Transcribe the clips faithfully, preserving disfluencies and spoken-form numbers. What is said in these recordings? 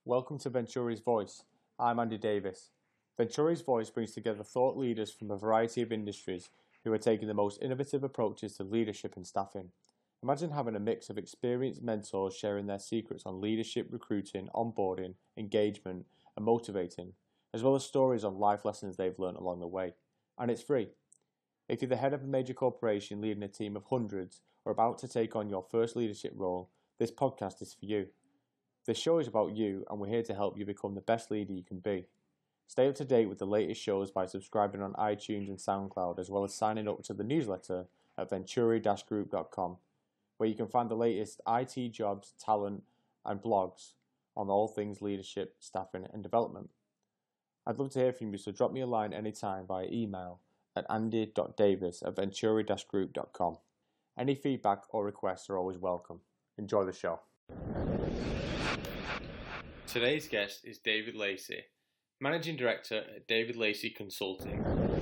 Welcome to Venturi's Voice. I'm Andy Davis. Venturi's Voice brings together thought leaders from a variety of industries who are taking the most innovative approaches to leadership and staffing. Imagine having a mix of experienced mentors sharing their secrets on leadership, recruiting, onboarding, engagement, and motivating, as well as stories on life lessons they've learned along the way. And it's free. If you're the head of a major corporation leading a team of hundreds or about to take on your first leadership role, this podcast is for you. This show is about you, and we're here to help you become the best leader you can be. Stay up to date with the latest shows by subscribing on iTunes and SoundCloud, as well as signing up to the newsletter at venturi dash group dot com, where you can find the latest I T jobs, talent, and blogs on all things leadership, staffing, and development. I'd love to hear from you, so drop me a line anytime via email at andy dot davis at venturi dash group dot com. Any feedback or requests are always welcome. Enjoy the show. Today's guest is David Lacey, Managing Director at David Lacey Consulting.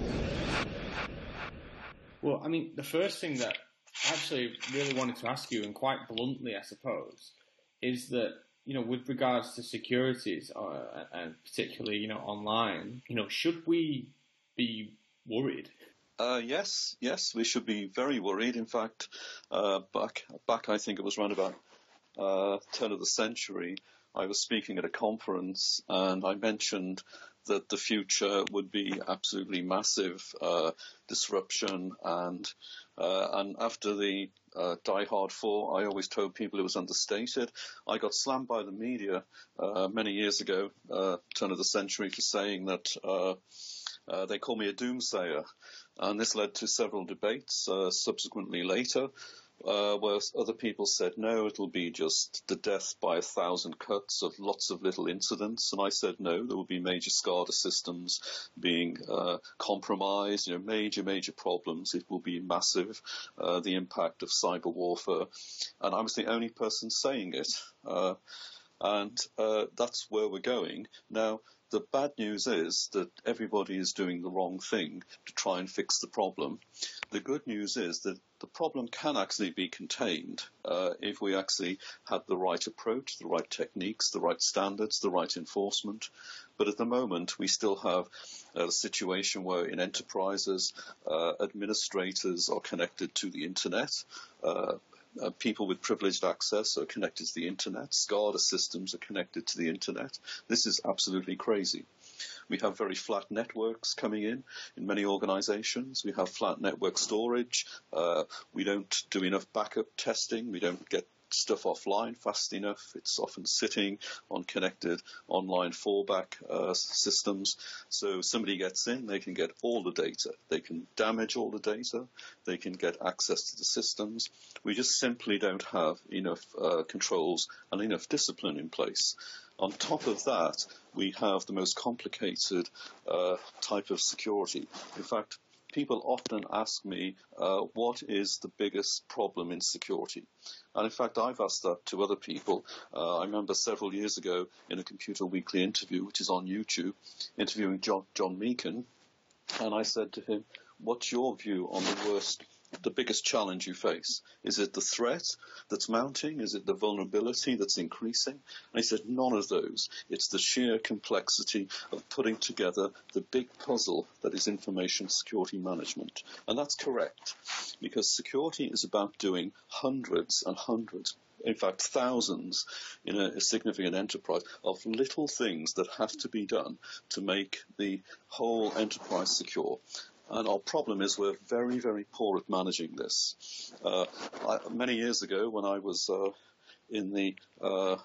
Well, I mean, the first thing that I actually really wanted to ask you, and quite bluntly, I suppose, is that, you know, with regards to securities, uh, and particularly, you know, online, you know, should we be worried? Uh, yes, yes, we should be very worried. In fact, uh, back, back, I think it was around about uh, turn of the century, I was speaking at a conference and I mentioned that the future would be absolutely massive uh, disruption, and uh, and after the uh, Die Hard four, I always told people it was understated. I got slammed by the media uh, many years ago, uh, turn of the century, for saying that uh, uh, they call me a doomsayer, and this led to several debates uh, subsequently later. Uh, where other people said, no, it'll be just the death by a thousand cuts of lots of little incidents. And I said, no, there will be major SCADA systems being uh, compromised, you know, major, major problems. It will be massive, uh, the impact of cyber warfare. And I was the only person saying it. Uh, and uh, that's where we're going. Now, the bad news is that everybody is doing the wrong thing to try and fix the problem. The good news is that the problem can actually be contained uh, if we actually had the right approach, the right techniques, the right standards, the right enforcement. But at the moment, we still have a situation where in enterprises, uh, administrators are connected to the internet. Uh, Uh, people with privileged access are connected to the internet. SCADA systems are connected to the internet. This is absolutely crazy. We have very flat networks coming in in many organizations. We have flat network storage. Uh, we don't do enough backup testing. We don't get stuff offline fast enough. It's often sitting on connected online fallback uh, systems. So somebody gets in, they can get all the data. They can damage all the data. They can get access to the systems. We just simply don't have enough uh, controls and enough discipline in place. On top of that, we have the most complicated uh, type of security. In fact, people often ask me, uh, what is the biggest problem in security? And in fact, I've asked that to other people. Uh, I remember several years ago in a Computer Weekly interview, which is on YouTube, interviewing John, John Meakin, and I said to him, what's your view on the worst, the biggest challenge you face? Is it the threat that's mounting? Is it the vulnerability that's increasing? And he said, none of those. It's the sheer complexity of putting together the big puzzle that is information security management. And that's correct, because security is about doing hundreds and hundreds, in fact, thousands in a, a significant enterprise of little things that have to be done to make the whole enterprise secure. And our problem is we're very, very poor at managing this. Uh, I, many years ago, when I was uh, in the uh,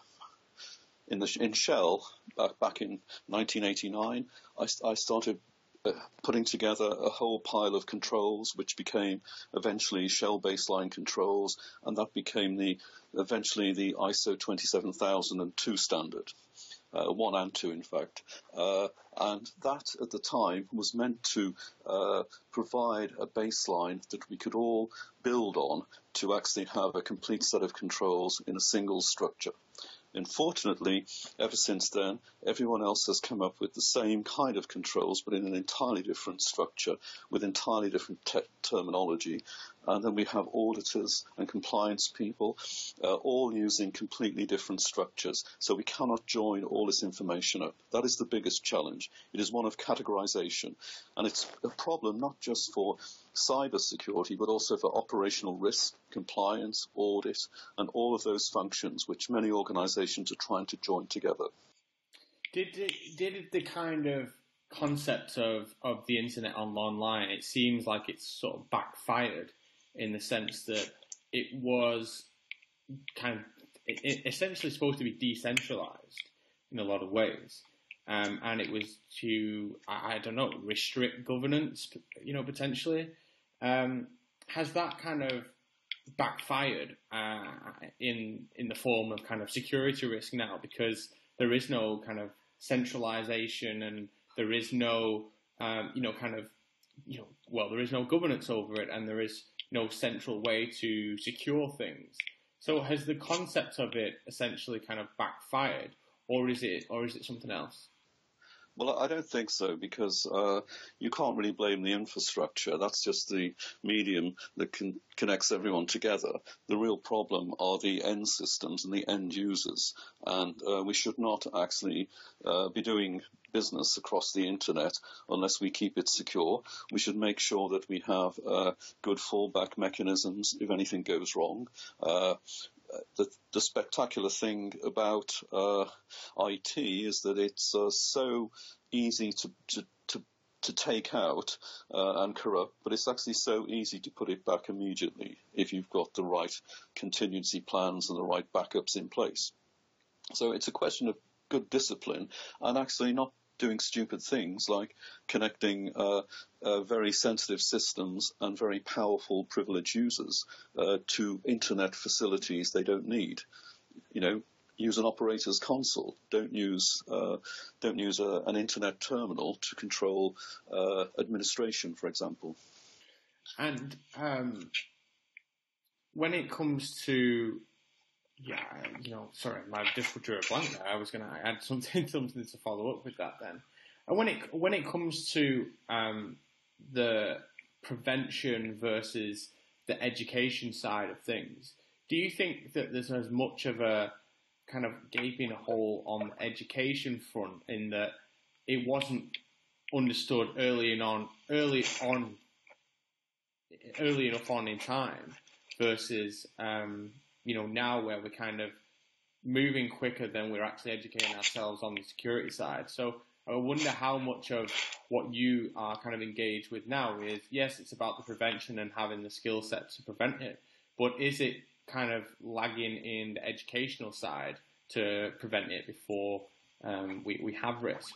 in the in Shell back back in nineteen eighty-nine, I, I started uh, putting together a whole pile of controls, which became eventually Shell baseline controls, and that became the eventually the I S O twenty-seven thousand two standard. Uh, one and two, in fact. Uh, and that, at the time, was meant to uh, provide a baseline that we could all build on to actually have a complete set of controls in a single structure. Unfortunately, ever since then, everyone else has come up with the same kind of controls, but in an entirely different structure, with entirely different te- terminology. and then we have auditors and compliance people, uh, all using completely different structures. So we cannot join all this information up. That is the biggest challenge. It is one of categorization, and it's a problem not just for cyber security, but also for operational risk, compliance, audit, and all of those functions which many organizations are trying to join together. Did it, did the kind of concept of, of the internet on online, it seems like it's sort of backfired in the sense that it was kind of it, it essentially supposed to be decentralized in a lot of ways. Um, and it was to, I, I don't know, restrict governance, you know, potentially. Um, has that kind of backfired uh, in in the form of kind of security risk now, because there is no kind of centralization and there is no, um, you know, kind of, you know, well, there is no governance over it and there is no central way to secure things. So has the concept of it essentially kind of backfired, or is it, or is it something else? Well, I don't think so, because uh, you can't really blame the infrastructure. That's just the medium that can, connects everyone together. The real problem are the end systems and the end users. And uh, we should not actually uh, be doing business across the internet unless we keep it secure. We should make sure that we have uh, good fallback mechanisms if anything goes wrong. Uh, The, the spectacular thing about uh, I T is that it's uh, so easy to, to, to, to take out uh, and corrupt, but it's actually so easy to put it back immediately if you've got the right contingency plans and the right backups in place. So it's a question of good discipline and actually not doing stupid things like connecting uh, uh, very sensitive systems and very powerful privileged users uh, to internet facilities they don't need. You know, use an operator's console. Don't use uh, don't use a, an internet terminal to control uh, administration, for example. And um, when it comes to Yeah, you know, sorry, I just drew a blank there. I was going to add something, something to follow up with that then. And when it when it comes to um, the prevention versus the education side of things, do you think that there's as much of a kind of gaping hole on the education front in that it wasn't understood early on, early on, early enough on in time versus um, you know, now where we're kind of moving quicker than we're actually educating ourselves on the security side. So I wonder how much of what you are kind of engaged with now is, yes, it's about the prevention and having the skill set to prevent it, but is it kind of lagging in the educational side to prevent it before um, we, we have risk?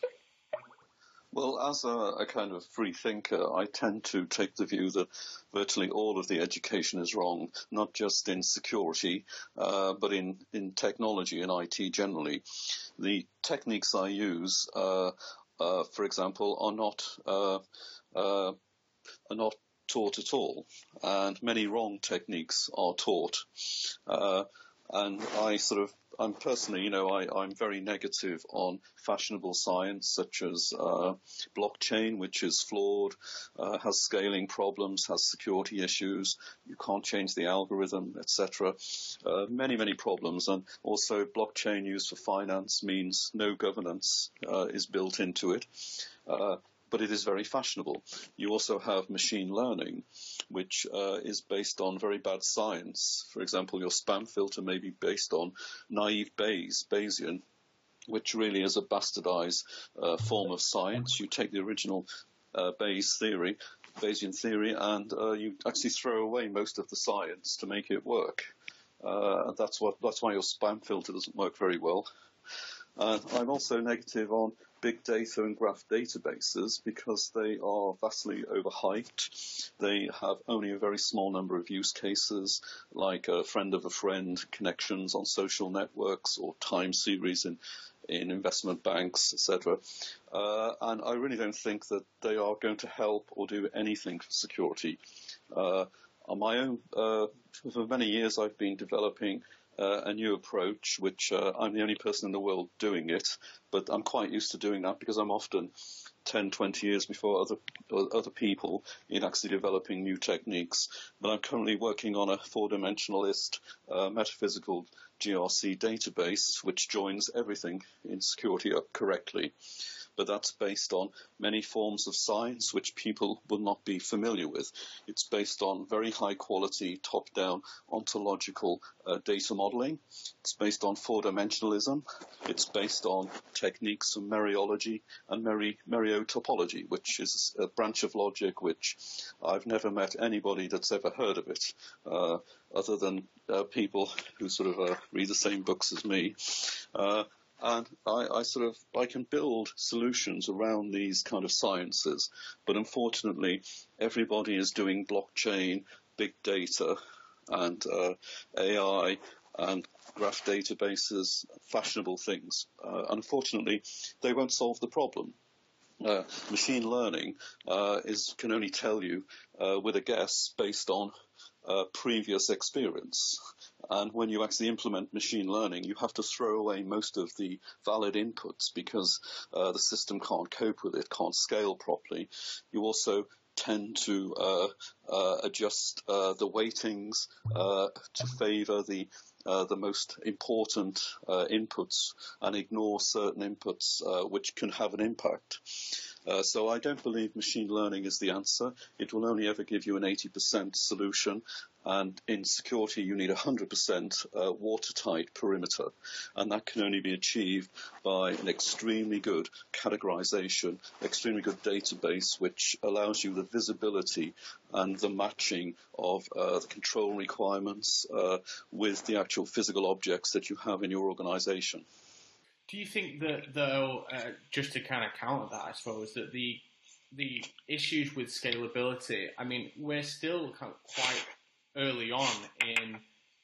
Well, as a, a kind of free thinker, I tend to take the view that virtually all of the education is wrong, not just in security, uh, but in, in technology and I T generally. The techniques I use, uh, uh, for example, are not uh, uh, are not taught at all, and many wrong techniques are taught. Uh, and I sort of I'm personally, you know, I, I'm very negative on fashionable science such as uh, blockchain, which is flawed, uh, has scaling problems, has security issues. You can't change the algorithm, et cetera. Uh, many, many problems. And also blockchain used for finance means no governance uh, is built into it. Uh, but it is very fashionable. You also have machine learning, which uh, is based on very bad science. For example, your spam filter may be based on naive Bayes, Bayesian, which really is a bastardized uh, form of science. You take the original uh, Bayes theory, Bayesian theory, and uh, you actually throw away most of the science to make it work. Uh, and that's what that's why your spam filter doesn't work very well. Uh, I'm also negative on big data and graph databases because they are vastly overhyped. They have only a very small number of use cases, like a friend of a friend connections on social networks or time series in, in investment banks, et cetera. Uh, and I really don't think that they are going to help or do anything for security. Uh, on my own, uh, for many years I've been developing uh, a new approach, which uh, I'm the only person in the world doing it, but I'm quite used to doing that because I'm often ten, twenty years before other other people in actually developing new techniques. But I'm currently working on a four-dimensionalist uh, metaphysical G R C database, which joins everything in security up correctly. But that's based on many forms of science which people will not be familiar with. It's based on very high-quality, top-down, ontological uh, data modeling. It's based on four-dimensionalism. It's based on techniques of mereology and meri- mereotopology, which is a branch of logic which I've never met anybody that's ever heard of it, uh, other than uh, people who sort of uh, read the same books as me. Uh, And I, I sort of I can build solutions around these kind of sciences, but unfortunately, everybody is doing blockchain, big data, and uh, A I and graph databases, fashionable things. Uh, unfortunately, they won't solve the problem. Uh, machine learning uh, is can only tell you uh, with a guess based on uh, previous experience. And when you actually implement machine learning, you have to throw away most of the valid inputs because uh, the system can't cope with it, can't scale properly. You also tend to uh, uh, adjust uh, the weightings uh, to favor the uh, the most important uh, inputs and ignore certain inputs uh, which can have an impact. Uh, so I don't believe machine learning is the answer. It will only ever give you an eighty percent solution, and in security you need a one hundred percent uh, watertight perimeter, and that can only be achieved by an extremely good categorization, extremely good database which allows you the visibility and the matching of uh, the control requirements uh, with the actual physical objects that you have in your organization. Do you think that, though, uh, just to kind of counter that, I suppose, that the the issues with scalability, I mean, we're still kind of quite early on in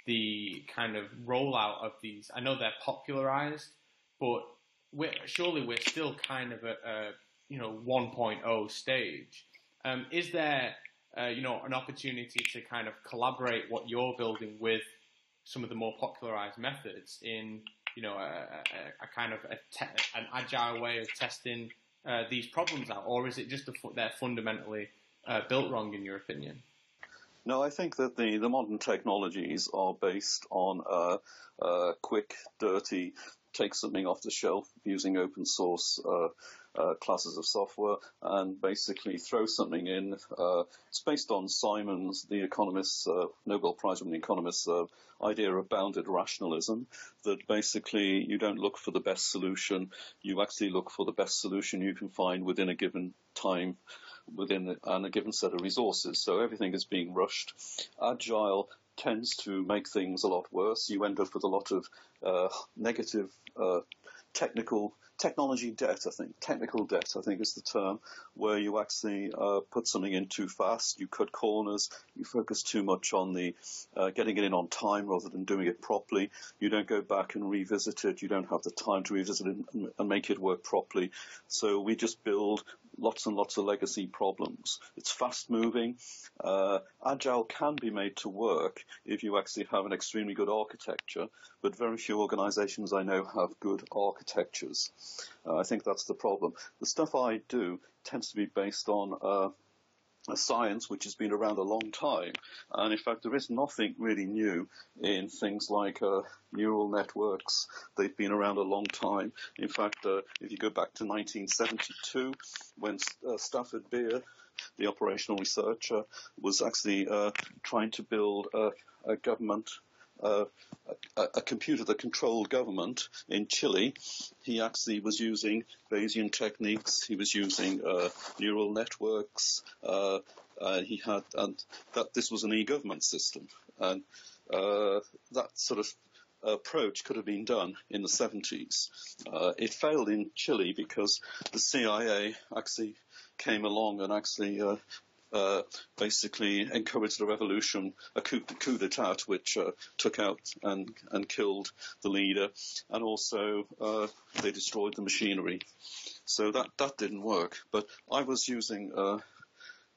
the kind of rollout of these. I know they're popularized, but we're, surely we're still kind of at a, you know, one point oh stage. Um, is there, uh, you know, an opportunity to kind of collaborate what you're building with some of the more popularized methods in, you know, a, a, a kind of a te- an agile way of testing uh, these problems out, or is it just a fu- they're fundamentally uh, built wrong, in your opinion? No, I think that the, the modern technologies are based on uh, uh, quick, dirty, take something off the shelf using open source uh, uh, classes of software and basically throw something in. Uh, it's based on Simon's, the economist's, uh, Nobel Prize-winning economist's uh, idea of bounded rationalism, that basically you don't look for the best solution, you actually look for the best solution you can find within a given time, within a, and a given set of resources. So everything is being rushed. Agile tends to make things a lot worse. You end up with a lot of uh, negative uh, technical technology debt, I think. Technical debt, I think, is the term, where you actually uh, put something in too fast, you cut corners, you focus too much on the uh, getting it in on time rather than doing it properly. You don't go back and revisit it. You don't have the time to revisit it and, and make it work properly. So we just build lots and lots of legacy problems. It's fast moving. Uh, Agile can be made to work if you actually have an extremely good architecture, but very few organizations I know have good architectures. Uh, I think that's the problem. The stuff I do tends to be based on uh, a science which has been around a long time. And in fact, there is nothing really new in things like uh, neural networks. They've been around a long time. In fact, uh, if you go back to nineteen seventy-two, when uh, Stafford Beer, the operational researcher, was actually uh, trying to build a, a government Uh, a, a computer that controlled government in Chile. He actually was using Bayesian techniques. He was using uh, neural networks. Uh, uh, he had, and that this was an e-government system, and uh, that sort of approach could have been done in the seventies. Uh, it failed in Chile because the C I A actually came along and actually uh, Uh, basically encouraged a revolution, a coup, coup d'etat, which uh, took out and, and killed the leader, and also uh, they destroyed the machinery. So that, that didn't work. But I was using uh,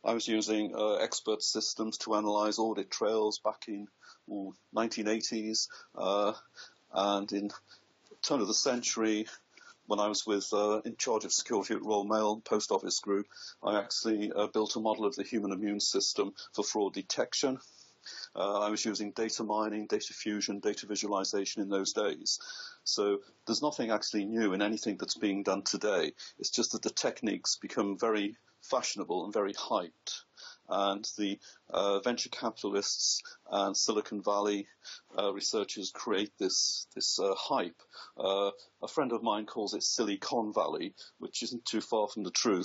I was using uh, expert systems to analyze audit trails back in ooh, nineteen eighties, uh, and in turn of the century, when I was with uh, in charge of security at Royal Mail Post Office Group, I actually uh, built a model of the human immune system for fraud detection. Uh, I was using data mining, data fusion, data visualization in those days. So there's nothing actually new in anything that's being done today. It's just that the techniques become very fashionable and very hyped. And the uh, venture capitalists and Silicon Valley uh, researchers create this this uh, hype. Uh, a friend of mine calls it Silicon Valley, which isn't too far from the truth.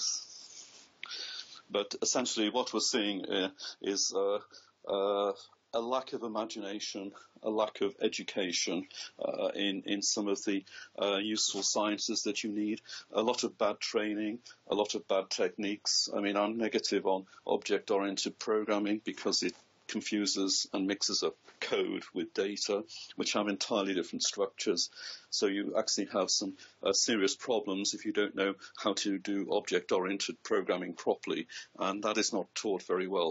But essentially what we're seeing uh, is uh, uh, a lack of imagination, a lack of education uh, in, in some of the uh, useful sciences that you need, a lot of bad training, a lot of bad techniques. I mean, I'm negative on object-oriented programming because it confuses and mixes up code with data, which have entirely different structures. So you actually have some uh, serious problems if you don't know how to do object-oriented programming properly, and that is not taught very well.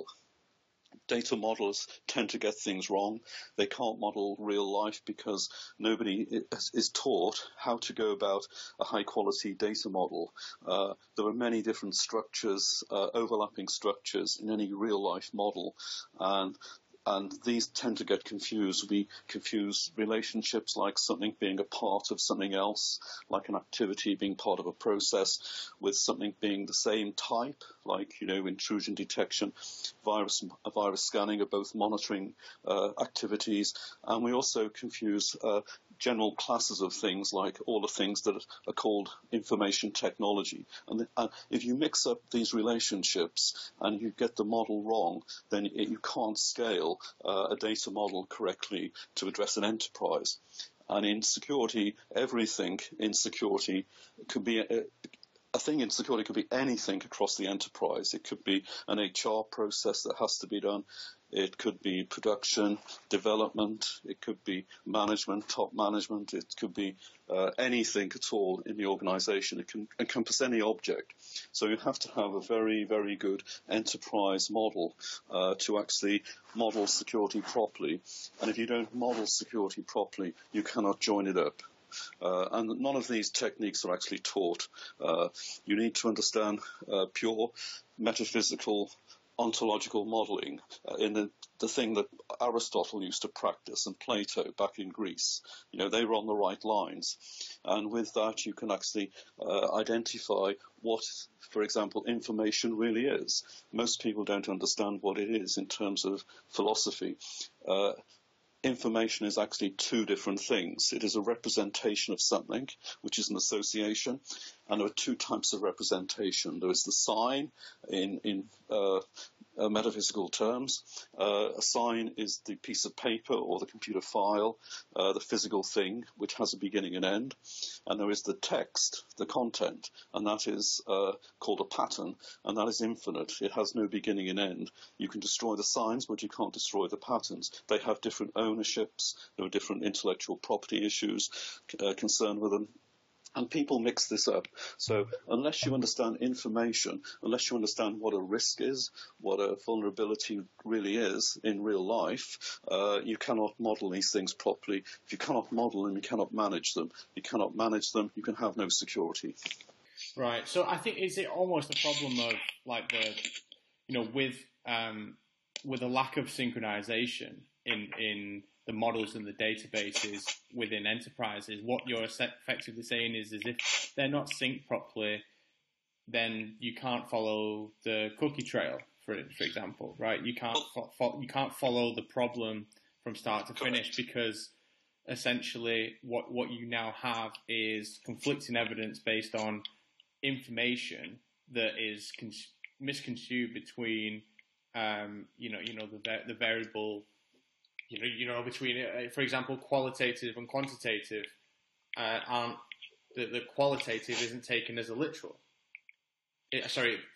Data models tend to get things wrong. They can't model real life because nobody is taught how to go about a high-quality data model. Uh, there are many different structures, uh, overlapping structures in any real-life model, and And these tend to get confused. We confuse relationships like something being a part of something else, like an activity being part of a process, with something being the same type, like, you know, intrusion detection, virus, virus scanning are both monitoring uh, activities. And we also confuse uh, general classes of things, like all the things that are called information technology. And, the, and if you mix up these relationships and you get the model wrong, then it, you can't scale uh, a data model correctly to address an enterprise. And in security, everything in security could be a, a thing in security could be anything across the enterprise. It could be an H R process that has to be done. It could be production, development. It could be management, top management. It could be uh, anything at all in the organization. It can encompass any object. So you have to have a very, very good enterprise model uh, to actually model security properly. And if you don't model security properly, you cannot join it up. Uh, and none of these techniques are actually taught. Uh, you need to understand uh, pure metaphysical ontological modeling uh, in the, the thing that Aristotle used to practice and Plato back in Greece. You know, they were on the right lines. And with that, you can actually uh, identify what, for example, information really is. Most people don't understand what it is in terms of philosophy. Uh, Information is actually two different things. It is a representation of something, which is an association, and there are two types of representation. There is the sign in, in uh, uh, metaphysical terms. Uh, a sign is the piece of paper or the computer file, uh, the physical thing, which has a beginning and end. And there is the text, the content, and that is uh, called a pattern, and that is infinite. It has no beginning and end. You can destroy the signs, but you can't destroy the patterns. They have different ownerships. There are different intellectual property issues uh, concerned with them. And people mix this up. So unless you understand information, unless you understand what a risk is, what a vulnerability really is in real life, uh, you cannot model these things properly. If you cannot model them, you cannot manage them. You cannot manage them, you can have no security. Right. So I think, is it almost a problem of, like, the, you know, with um, with a lack of synchronization in in the models and the databases within enterprises? What you're effectively saying is, is if they're not synced properly, then you can't follow the cookie trail, for for example, right? You can't fo- fo- you can't follow the problem from start to finish, because essentially what what you now have is conflicting evidence based on information that is cons- misconstrued between um, you know you know the the variable. You know, you know, between, uh, for example, qualitative and quantitative, uh, aren't the, the qualitative isn't taken as a literal. It, sorry,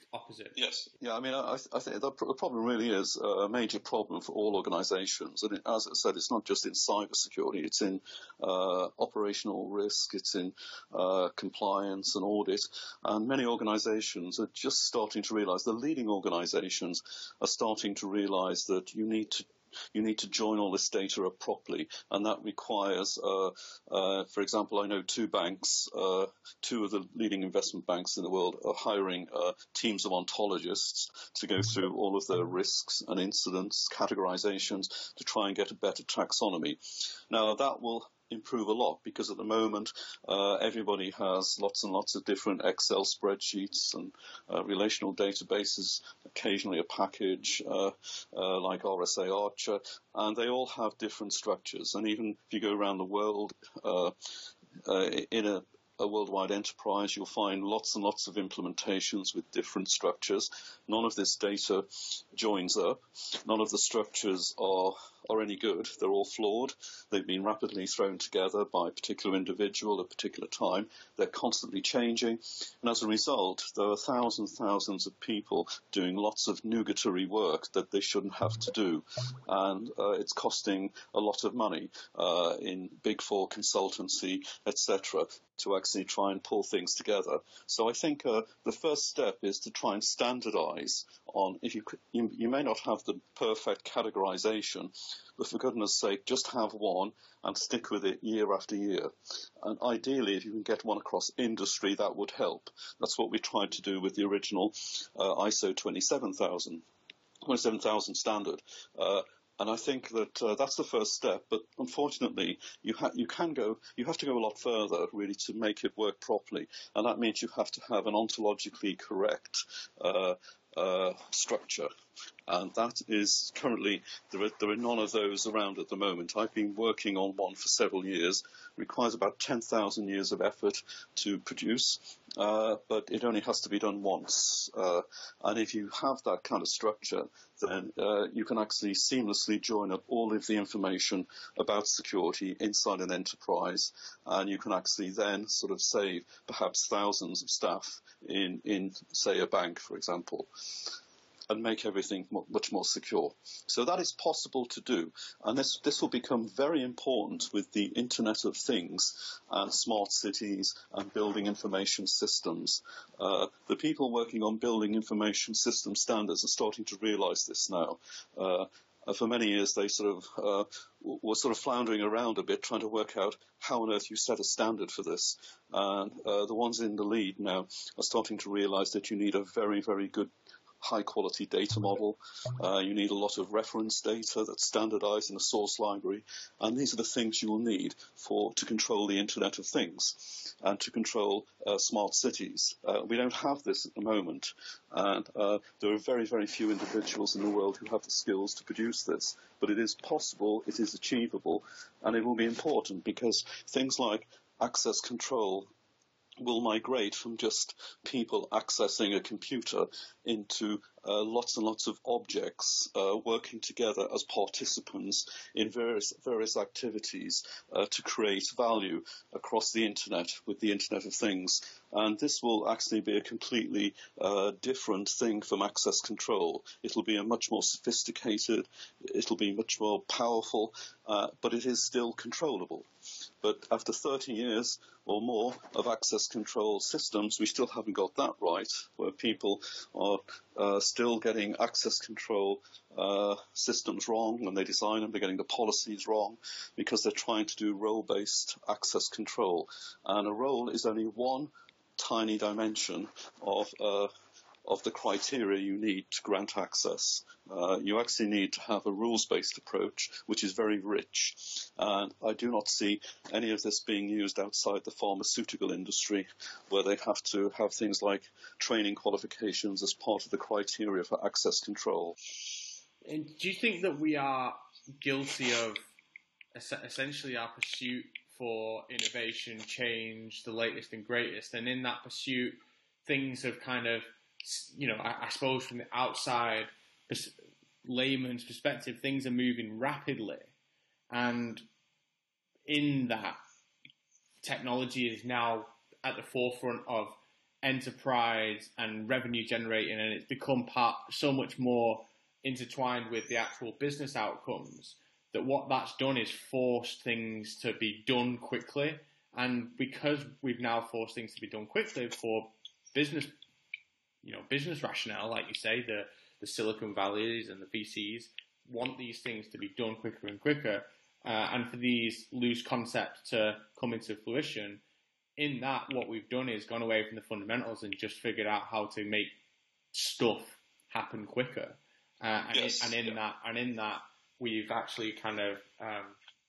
opposite. Yes. Yeah, I mean, I, I think the problem really is a major problem for all organizations. And it, as I said, it's not just in cybersecurity, it's in uh, operational risk, it's in uh, compliance and audit. And many organizations are just starting to realize, the leading organizations are starting to realize that you need to You need to join all this data up properly, and that requires, uh, uh, for example, I know two banks, uh, two of the leading investment banks in the world are hiring uh, teams of ontologists to go through all of their risks and incidents, categorizations, to try and get a better taxonomy. Now, that will improve a lot, because at the moment uh, everybody has lots and lots of different Excel spreadsheets and uh, relational databases, occasionally a package uh, uh, like R S A Archer, and they all have different structures. And even if you go around the world uh, uh, in a a worldwide enterprise, you'll find lots and lots of implementations with different structures. None of this data joins up. None of the structures are are any good. They're all flawed. They've been rapidly thrown together by a particular individual at a particular time. They're constantly changing. And as a result, there are thousands and thousands of people doing lots of nugatory work that they shouldn't have to do. And uh, it's costing a lot of money uh, in Big Four consultancy, et cetera, to actually try and pull things together. So I think uh, the first step is to try and standardize on, if you, you you may not have the perfect categorization, but for goodness sake, just have one and stick with it year after year. And ideally, if you can get one across industry, that would help. That's what we tried to do with the original uh, I S O twenty-seven thousand, twenty-seven thousand standard. Uh, And I think that uh, that's the first step. But unfortunately, you, ha- you can go, you have to go a lot further really to make it work properly. And that means you have to have an ontologically correct uh, uh, structure. And that is currently, there are, there are none of those around at the moment. I've been working on one for several years. It requires about ten thousand years of effort to produce, uh, but it only has to be done once. Uh, and if you have that kind of structure, then uh, you can actually seamlessly join up all of the information about security inside an enterprise, and you can actually then sort of save perhaps thousands of staff in, in say, a bank, for example, and make everything much more secure. So that is possible to do. And this, this will become very important with the Internet of Things and smart cities and building information systems. Uh, the people working on building information system standards are starting to realize this now. Uh, for many years, they sort of uh, were sort of floundering around a bit, trying to work out how on earth you set a standard for this. And uh, the ones in the lead now are starting to realize that you need a very, very good high-quality data model. Uh, you need a lot of reference data that's standardized in a source library. And these are the things you will need for to control the Internet of Things and to control uh, smart cities. Uh, we don't have this at the moment. And uh, there are very, very few individuals in the world who have the skills to produce this. But it is possible, it is achievable, and it will be important because things like access control will migrate from just people accessing a computer into uh, lots and lots of objects uh, working together as participants in various various activities uh, to create value across the Internet with the Internet of Things. And this will actually be a completely uh, different thing from access control. It'll be a much more sophisticated, it'll be much more powerful, uh, but it is still controllable. But after thirty years or more of access control systems, we still haven't got that right, where people are uh, still getting access control uh, systems wrong when they design them. They're getting the policies wrong because they're trying to do role-based access control. And a role is only one tiny dimension of uh, of the criteria you need to grant access. Uh, you actually need to have a rules-based approach, which is very rich. And I do not see any of this being used outside the pharmaceutical industry, where they have to have things like training qualifications as part of the criteria for access control. And do you think that we are guilty of essentially our pursuit for innovation, change, the latest and greatest, and in that pursuit, things have kind of, you know, I, I suppose from the outside layman's perspective, things are moving rapidly, and in that, technology is now at the forefront of enterprise and revenue generating, and it's become part so much more intertwined with the actual business outcomes, that what that's done is forced things to be done quickly. And because we've now forced things to be done quickly for business, you know, business rationale, like you say, the, the Silicon Valleys and the V Cs want these things to be done quicker and quicker, uh, and for these loose concepts to come into fruition. In that, what we've done is gone away from the fundamentals and just figured out how to make stuff happen quicker. Uh, and, yes. in, and in yeah. that, and in that, we've actually kind of um,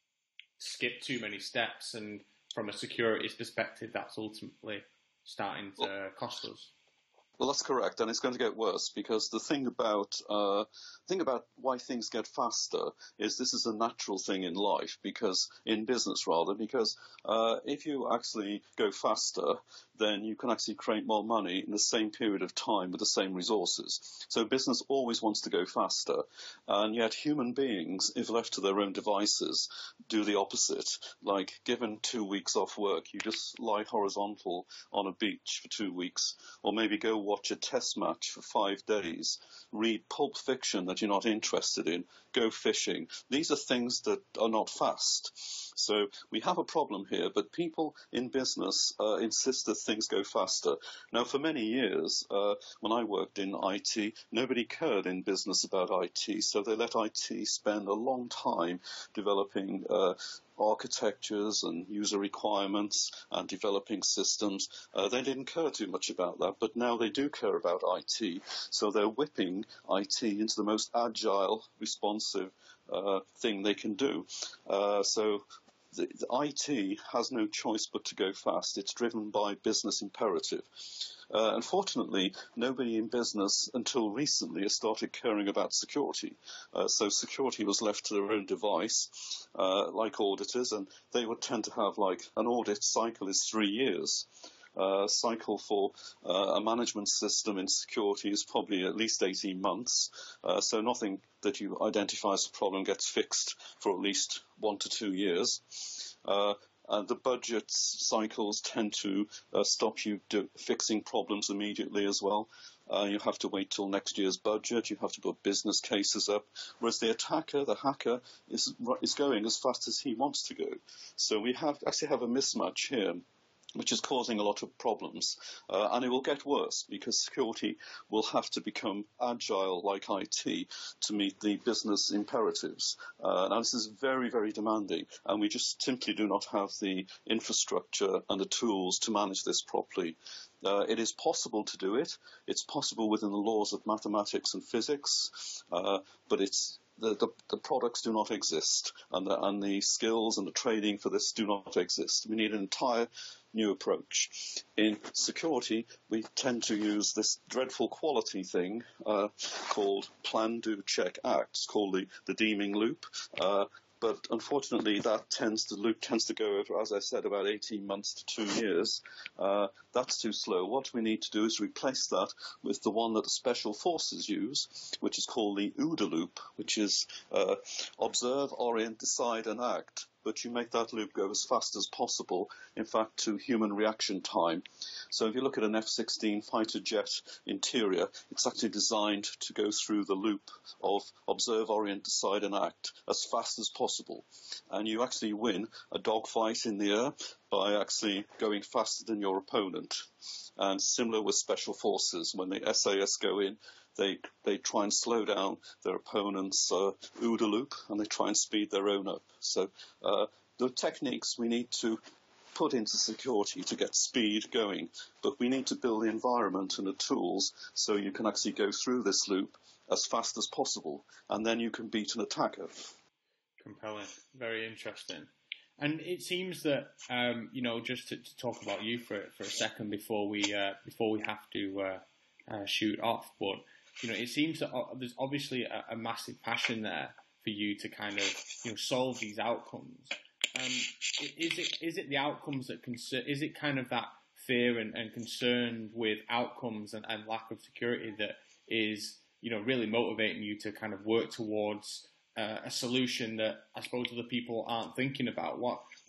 skipped too many steps, and from a securities perspective, that's ultimately starting to well, cost us. Well, that's correct, and it's going to get worse, because the thing about uh, thing about why things get faster is this is a natural thing in life, because in business rather, because uh, if you actually go faster, then you can actually create more money in the same period of time with the same resources. So business always wants to go faster, and yet human beings, if left to their own devices, do the opposite. Like, given two weeks off work, you just lie horizontal on a beach for two weeks, or maybe go watch a test match for five days, read pulp fiction that you're not interested in, go fishing. These are things that are not fast. So we have a problem here, but people in business uh, insist that things go faster. Now, for many years, uh, when I worked in I T, nobody cared in business about I T, so they let I T spend a long time developing uh, architectures and user requirements and developing systems. Uh, they didn't care too much about that, but now they do care about I T. So they're whipping I T into the most agile, responsive uh, thing they can do. Uh, so the, the I T has no choice but to go fast. It's driven by business imperative. Uh, unfortunately, nobody in business until recently has started caring about security. Uh, so security was left to their own device, uh, like auditors, and they would tend to have like an audit cycle is three years. Uh, cycle for uh, a management system in security is probably at least eighteen months. Uh, so nothing that you identify as a problem gets fixed for at least one to two years. Uh, Uh, the budget cycles tend to uh, stop you do, fixing problems immediately as well. Uh, you have to wait till next year's budget. You have to put business cases up. Whereas the attacker, the hacker, is is going as fast as he wants to go. So we have actually have a mismatch here, which is causing a lot of problems. Uh, and it will get worse because security will have to become agile like I T to meet the business imperatives. Uh, now, this is very, very demanding, and we just simply do not have the infrastructure and the tools to manage this properly. Uh, it is possible to do it. It's possible within the laws of mathematics and physics, uh, but it's The, the, the products do not exist, and the, and the skills and the training for this do not exist. We need an entire new approach. In security, we tend to use this dreadful quality thing uh, called plan, do, check, act. It's called the, the deeming loop. Uh, But unfortunately, that tends to loop tends to go over, as I said, about eighteen months to two years. Uh, that's too slow. What we need to do is replace that with the one that the special forces use, which is called the OODA loop, which is uh, observe, orient, decide, and act. But you make that loop go as fast as possible, in fact, to human reaction time. So if you look at an F sixteen fighter jet interior, it's actually designed to go through the loop of observe, orient, decide, and act as fast as possible. And you actually win a dogfight in the air by actually going faster than your opponent. And similar with special forces, when the S A S go in, They they try and slow down their opponent's uh, OODA loop, and they try and speed their own up. So uh, the techniques we need to put into security to get speed going, but we need to build the environment and the tools so you can actually go through this loop as fast as possible, and then you can beat an attacker. Compelling, very interesting. And it seems that um, you know, just to, to talk about you for for a second before we uh, before we have to uh, uh, shoot off, but you know, it seems that there's obviously a, a massive passion there for you to kind of, you know, solve these outcomes. Um, is it is it the outcomes that concern? Is it kind of that fear and, and concern with outcomes and, and lack of security that is, you know, really motivating you to kind of work towards uh, a solution that I suppose other people aren't thinking about? What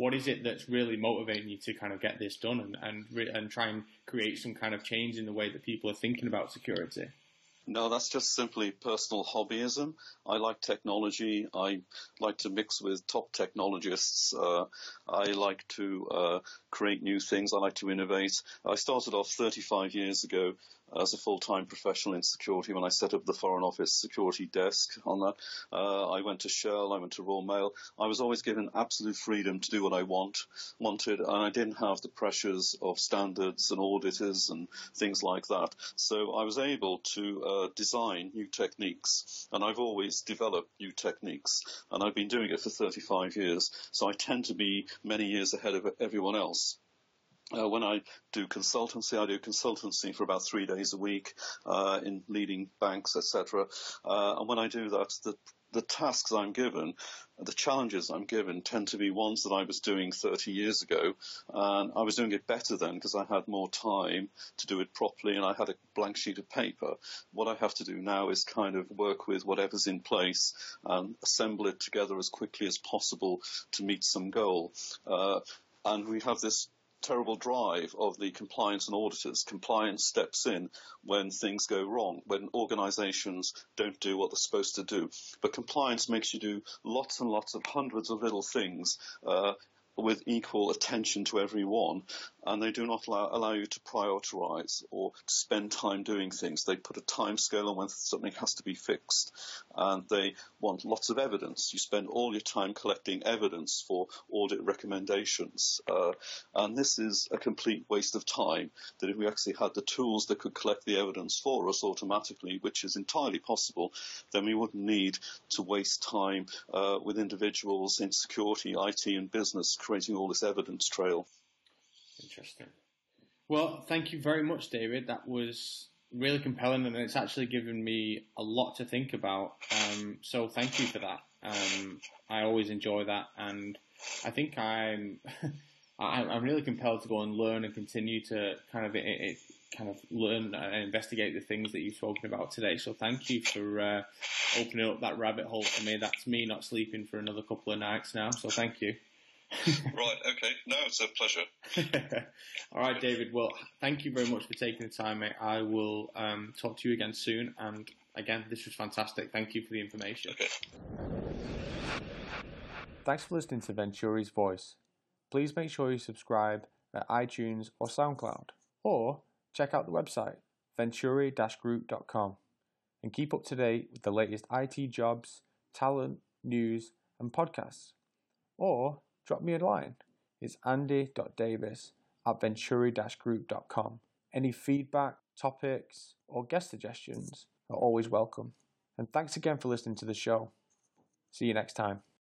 what is it that's really motivating you to kind of get this done and and, re- and try and create some kind of change in the way that people are thinking about security? No, that's just simply personal hobbyism. I like technology. I like to mix with top technologists. Uh, I like to uh, create new things. I like to innovate. I started off thirty-five years ago as a full-time professional in security when I set up the Foreign Office security desk on that. Uh, I went to Shell, I went to Royal Mail. I was always given absolute freedom to do what I want, wanted, and I didn't have the pressures of standards and auditors and things like that. So I was able to uh, design new techniques, and I've always developed new techniques, and I've been doing it for thirty-five years. So I tend to be many years ahead of everyone else. Uh, when I do consultancy, I do consultancy for about three days a week uh, in leading banks, et cetera. Uh, and when I do that, the the tasks I'm given, the challenges I'm given tend to be ones that I was doing thirty years ago. And I was doing it better then because I had more time to do it properly and I had a blank sheet of paper. What I have to do now is kind of work with whatever's in place and assemble it together as quickly as possible to meet some goal. Uh, and we have this terrible drive of the compliance and auditors. Compliance steps in when things go wrong, when organizations don't do what they're supposed to do. But compliance makes you do lots and lots of hundreds of little things uh, with equal attention to every one, and they do not allow, allow you to prioritize or to spend time doing things. They put a time scale on when something has to be fixed, and they want lots of evidence. You spend all your time collecting evidence for audit recommendations, uh, and this is a complete waste of time, that if we actually had the tools that could collect the evidence for us automatically, which is entirely possible, then we wouldn't need to waste time uh, with individuals in security, I T and business creating all this evidence trail. Interesting. Well, thank you very much, David. That was really compelling, and it's actually given me a lot to think about. Um, so thank you for that. Um, I always enjoy that, and I think I'm I'm really compelled to go and learn and continue to kind of it, it, kind of learn and investigate the things that you've spoken about today. So thank you for uh, opening up that rabbit hole for me. That's me not sleeping for another couple of nights now. So thank you. Right, okay. No, it's a pleasure. All right, David. Well, thank you very much for taking the time, mate. I will um, talk to you again soon. And again, this was fantastic. Thank you for the information. Okay. Thanks for listening to Venturi's Voice. Please make sure you subscribe at iTunes or SoundCloud, or check out the website, venturi dash group dot com, and keep up to date with the latest I T jobs, talent, news, and podcasts. Or drop me a line. It's andy dot davis at venturi dash group dot com. Any feedback, topics, or guest suggestions are always welcome. And thanks again for listening to the show. See you next time.